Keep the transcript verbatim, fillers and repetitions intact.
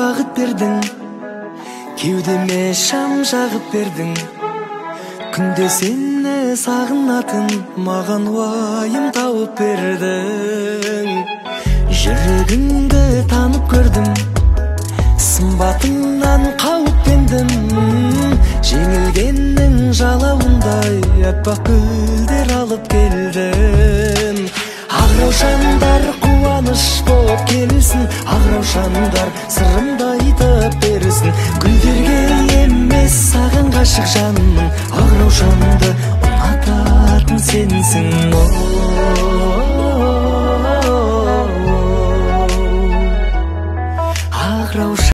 багыт бердиң, кеудеме шам жагып бердиң. Күнде сени сагынатын маган уайым тауып бердиң. Жүрөгүңдү танып көрдүм, сымбатыңнан кауиптендим. Жеңилгендин жалауындай аппак гүлдер алып келдим. Ак раушандар кубаныч болуп келсин, ак раушандар сырымды айтып берсин. Гүлдерге эмес сагын гашык жаным, ак раушанды унататын сенсиң.